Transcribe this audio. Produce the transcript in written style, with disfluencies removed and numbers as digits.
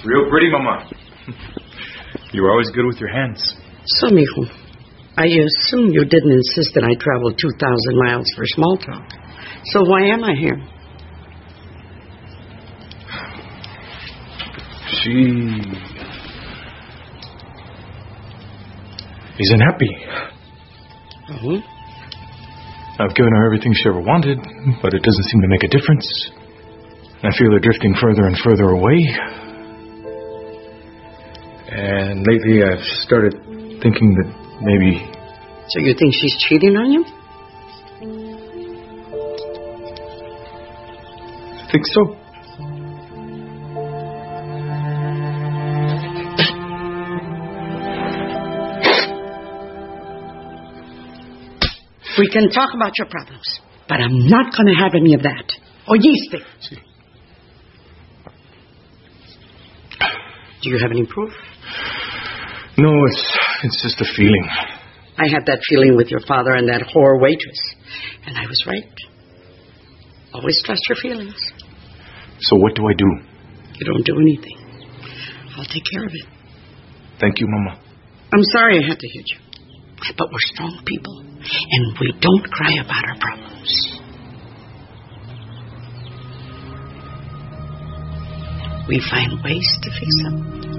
Real pretty, Mama. You were always good with your hands. So, mijo, I assume you didn't insist that I travel 2,000 miles for small talk. So why am I here? She isn't happy. Oh? I've given her everything she ever wanted, but it doesn't seem to make a difference. I feel her drifting further and further away. And lately I've started thinking that maybe... So you think she's cheating on you? I think so. We can talk about your problems, but I'm not going to have any of that. Oíste? Sí. Do you have any proof? No, it's just a feeling. I had that feeling with your father and that whore waitress. And I was right. Always trust your feelings. So what do I do? You don't do anything. I'll take care of it. Thank you, Mama. I'm sorry I had to hit you. But we're strong people. And we don't cry about our problems. We find ways to fix them.